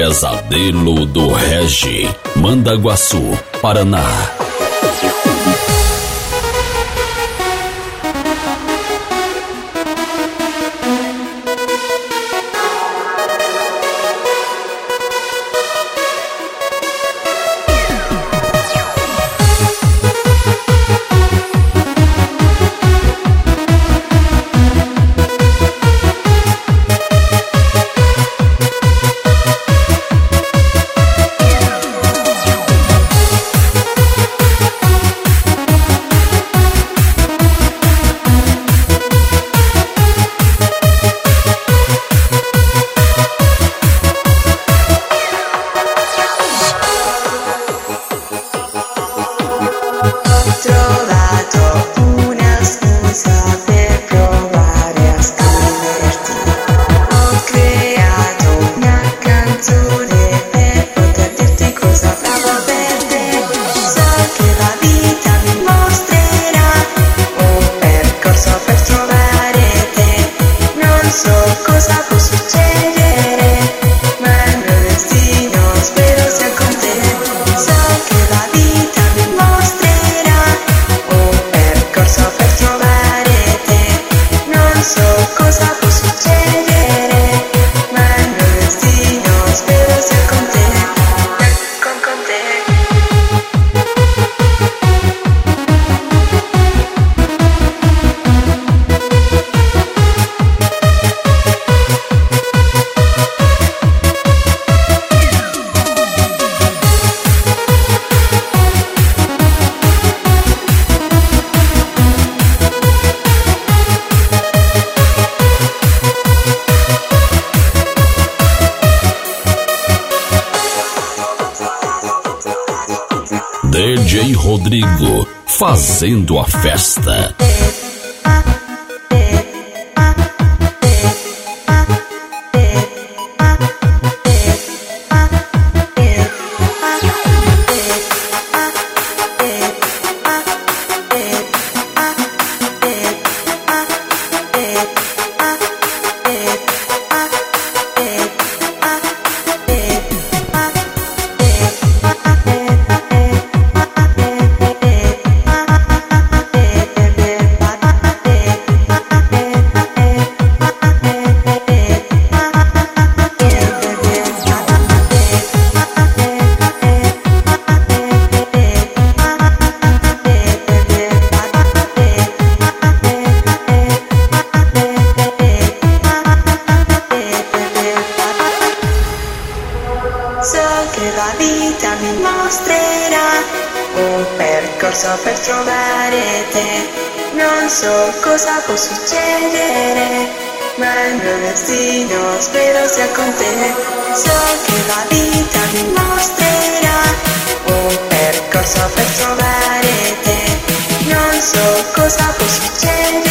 Pesadelo do Regi, Mandaguaçu, Paraná. DJ Rodrigo, fazendo a festa. La vita mi mostrerà un percorso per trovare te. Non so cosa può succedere, ma il mio destino spero sia con te. So che la vita mi mostrerà un percorso per trovare te. Non so cosa può succedere,